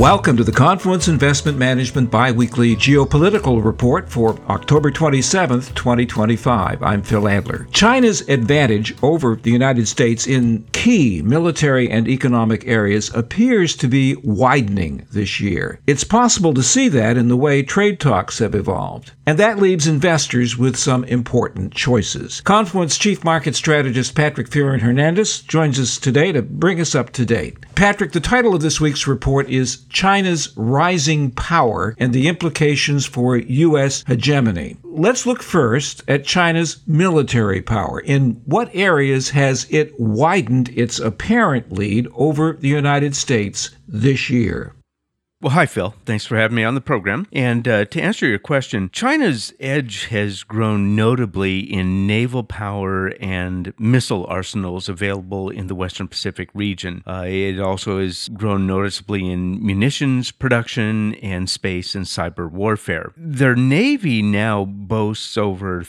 Welcome to the Confluence Investment Management Biweekly Geopolitical Report for October 27th, 2025. I'm Phil Adler. China's advantage over the United States in key military and economic areas appears to be widening this year. It's possible to see that in the way trade talks have evolved. And that leaves investors with some important choices. Confluence Chief Market Strategist Patrick Fearon-Hernandez joins us today to bring us up to date. Patrick, the title of this week's report is China's Rising Power and the Implications for U.S. Hegemony. Let's look first at China's military power. In what areas has it widened its apparent lead over the United States this year? Well, hi, Phil. Thanks for having me on the program. And to answer your question, China's edge has grown notably in naval power and missile arsenals available in the Western Pacific region. It also has grown noticeably in munitions production and space and cyber warfare. Their Navy now boasts over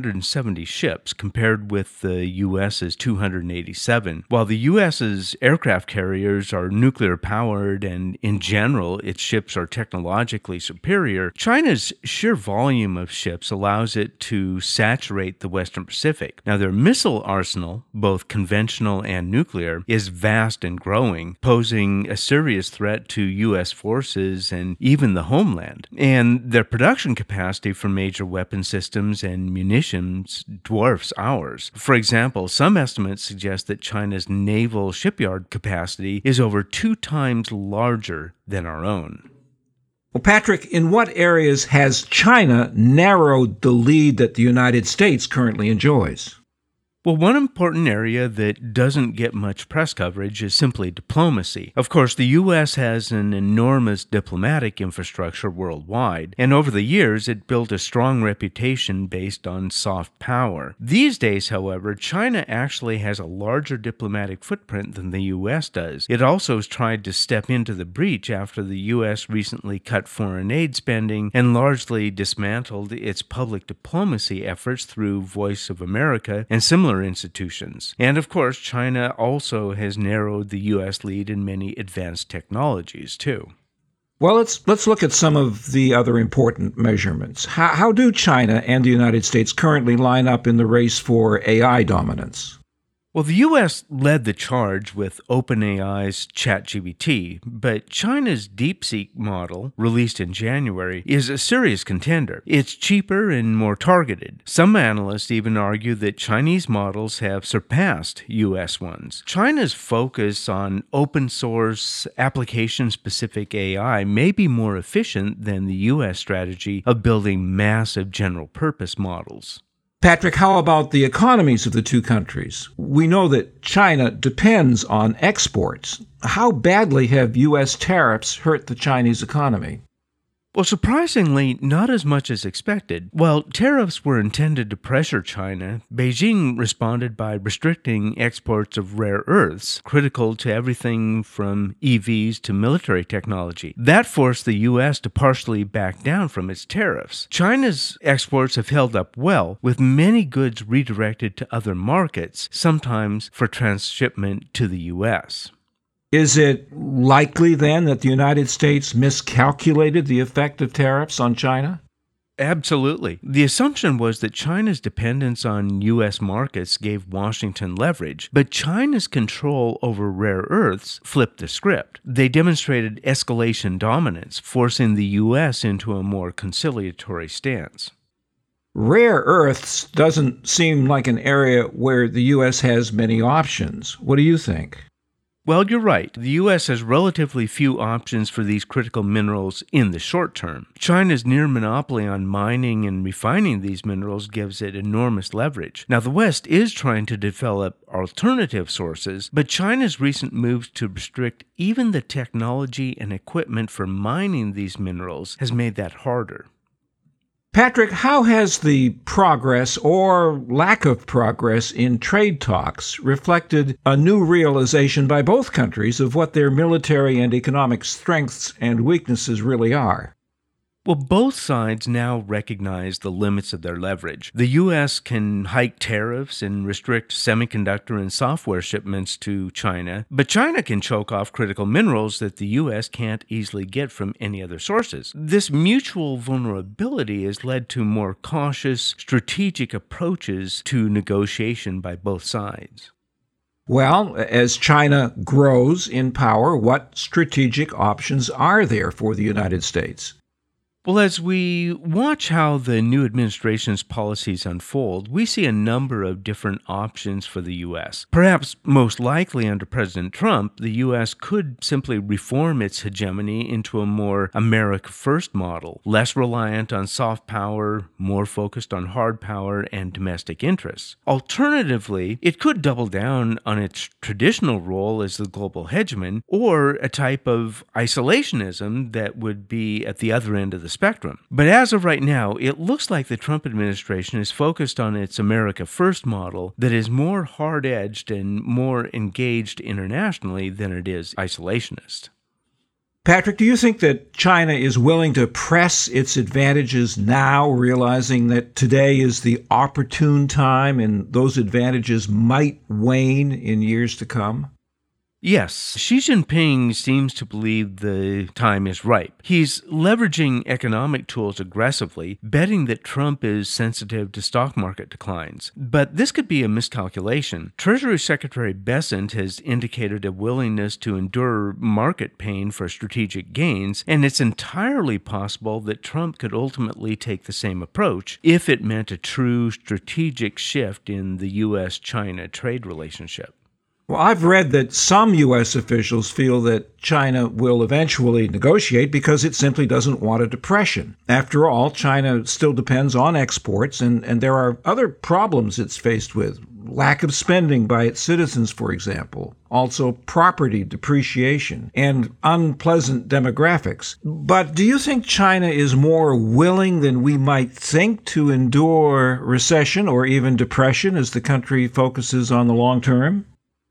370 ships compared with the U.S.'s 287. While the U.S.'s aircraft carriers are nuclear powered and in general its ships are technologically superior, China's sheer volume of ships allows it to saturate the Western Pacific. Now, their missile arsenal, both conventional and nuclear, is vast and growing, posing a serious threat to U.S. forces and even the homeland. And their production capacity for major weapon systems and munitions dwarfs ours. For example, some estimates suggest that China's naval shipyard capacity is over 2 times larger than our own. Well, Patrick, in what areas has China narrowed the lead that the United States currently enjoys? Well, one important area that doesn't get much press coverage is simply diplomacy. Of course, the U.S. has an enormous diplomatic infrastructure worldwide, and over the years it built a strong reputation based on soft power. These days, however, China actually has a larger diplomatic footprint than the U.S. does. It also has tried to step into the breach after the U.S. recently cut foreign aid spending and largely dismantled its public diplomacy efforts through Voice of America and similar institutions. And of course, China also has narrowed the U.S. lead in many advanced technologies, too. Well, let's look at some of the other important measurements. How do China and the United States currently line up in the race for AI dominance? Well, the U.S. led the charge with OpenAI's ChatGPT, but China's DeepSeek model, released in January, is a serious contender. It's cheaper and more targeted. Some analysts even argue that Chinese models have surpassed U.S. ones. China's focus on open-source, application-specific AI may be more efficient than the U.S. strategy of building massive general-purpose models. Patrick, how about the economies of the two countries? We know that China depends on exports. How badly have U.S. tariffs hurt the Chinese economy? Well, surprisingly, not as much as expected. While tariffs were intended to pressure China, Beijing responded by restricting exports of rare earths, critical to everything from EVs to military technology. That forced the U.S. to partially back down from its tariffs. China's exports have held up well, with many goods redirected to other markets, sometimes for transshipment to the U.S. Is it likely, then, that the United States miscalculated the effect of tariffs on China? Absolutely. The assumption was that China's dependence on U.S. markets gave Washington leverage, but China's control over rare earths flipped the script. They demonstrated escalation dominance, forcing the U.S. into a more conciliatory stance. Rare earths doesn't seem like an area where the U.S. has many options. What do you think? Well, you're right. The U.S. has relatively few options for these critical minerals in the short term. China's near monopoly on mining and refining these minerals gives it enormous leverage. Now, the West is trying to develop alternative sources, but China's recent moves to restrict even the technology and equipment for mining these minerals has made that harder. Patrick, how has the progress or lack of progress in trade talks reflected a new realization by both countries of what their military and economic strengths and weaknesses really are? Well, both sides now recognize the limits of their leverage. The U.S. can hike tariffs and restrict semiconductor and software shipments to China, but China can choke off critical minerals that the U.S. can't easily get from any other sources. This mutual vulnerability has led to more cautious, strategic approaches to negotiation by both sides. Well, as China grows in power, what strategic options are there for the United States? Well, as we watch how the new administration's policies unfold, we see a number of different options for the U.S. Perhaps most likely under President Trump, the U.S. could simply reform its hegemony into a more America First model, less reliant on soft power, more focused on hard power and domestic interests. Alternatively, it could double down on its traditional role as the global hegemon, or a type of isolationism that would be at the other end of the spectrum. But as of right now, it looks like the Trump administration is focused on its America First model that is more hard-edged and more engaged internationally than it is isolationist. Patrick, do you think that China is willing to press its advantages now, realizing that today is the opportune time and those advantages might wane in years to come? Yes, Xi Jinping seems to believe the time is ripe. He's leveraging economic tools aggressively, betting that Trump is sensitive to stock market declines. But this could be a miscalculation. Treasury Secretary Bessent has indicated a willingness to endure market pain for strategic gains, and it's entirely possible that Trump could ultimately take the same approach if it meant a true strategic shift in the U.S.-China trade relationship. Well, I've read that some U.S. officials feel that China will eventually negotiate because it simply doesn't want a depression. After all, China still depends on exports, and there are other problems it's faced with. Lack of spending by its citizens, for example. Also, property depreciation and unpleasant demographics. But do you think China is more willing than we might think to endure recession or even depression as the country focuses on the long term?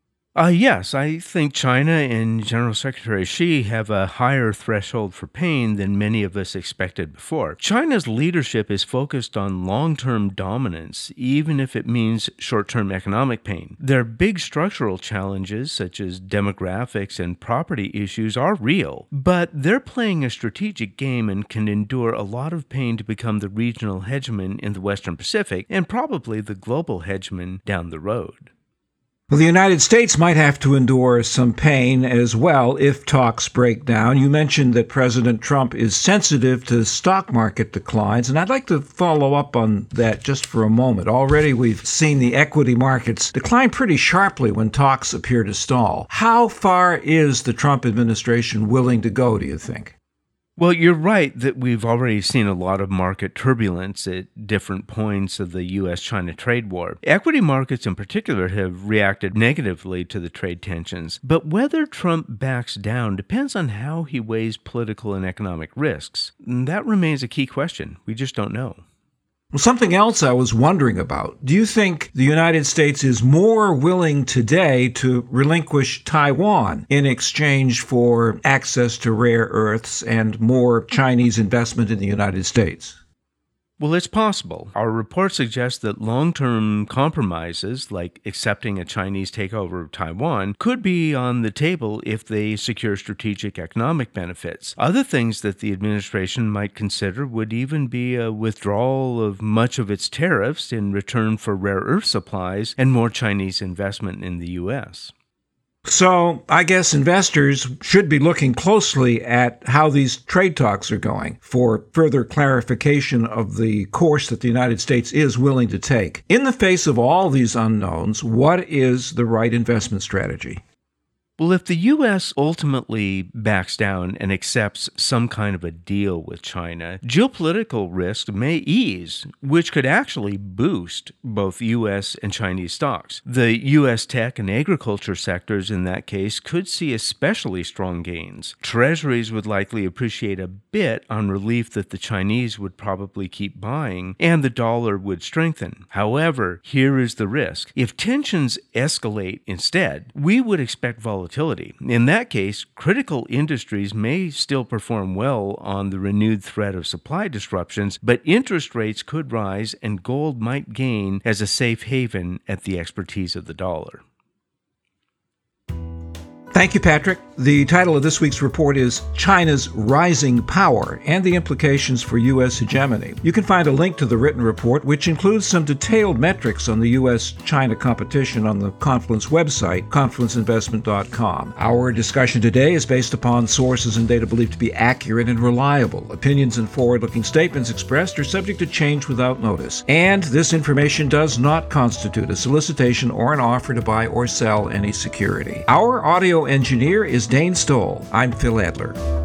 Yes, I think China and General Secretary Xi have a higher threshold for pain than many of us expected before. China's leadership is focused on long-term dominance, even if it means short-term economic pain. Their big structural challenges, such as demographics and property issues, are real, but they're playing a strategic game and can endure a lot of pain to become the regional hegemon in the Western Pacific and probably the global hegemon down the road. Well, the United States might have to endure some pain as well if talks break down. You mentioned that President Trump is sensitive to stock market declines, and I'd like to follow up on that just for a moment. Already we've seen the equity markets decline pretty sharply when talks appear to stall. How far is the Trump administration willing to go, do you think? Well, you're right that we've already seen a lot of market turbulence at different points of the U.S.-China trade war. Equity markets in particular have reacted negatively to the trade tensions. But whether Trump backs down depends on how he weighs political and economic risks. That remains a key question. We just don't know. Well, something else I was wondering about. Do you think the United States is more willing today to relinquish Taiwan in exchange for access to rare earths and more Chinese investment in the United States? Well, it's possible. Our report suggests that long-term compromises, like accepting a Chinese takeover of Taiwan, could be on the table if they secure strategic economic benefits. Other things that the administration might consider would even be a withdrawal of much of its tariffs in return for rare earth supplies and more Chinese investment in the U.S. So I guess investors should be looking closely at how these trade talks are going for further clarification of the course that the United States is willing to take. In the face of all these unknowns, what is the right investment strategy? Well, if the U.S. ultimately backs down and accepts some kind of a deal with China, geopolitical risk may ease, which could actually boost both U.S. and Chinese stocks. The U.S. tech and agriculture sectors in that case could see especially strong gains. Treasuries would likely appreciate a bit on relief that the Chinese would probably keep buying, and the dollar would strengthen. However, here is the risk. If tensions escalate instead, we would expect volatility volatility. In that case, critical industries may still perform well on the renewed threat of supply disruptions, but interest rates could rise and gold might gain as a safe haven at the expertise of the dollar. Thank you, Patrick. The title of this week's report is China's Rising Power and the Implications for U.S. Hegemony. You can find a link to the written report, which includes some detailed metrics on the U.S.-China competition on the Confluence website, confluenceinvestment.com. Our discussion today is based upon sources and data believed to be accurate and reliable. Opinions and forward-looking statements expressed are subject to change without notice. And this information does not constitute a solicitation or an offer to buy or sell any security. Our audio engineer is Dane Stoll. I'm Phil Adler.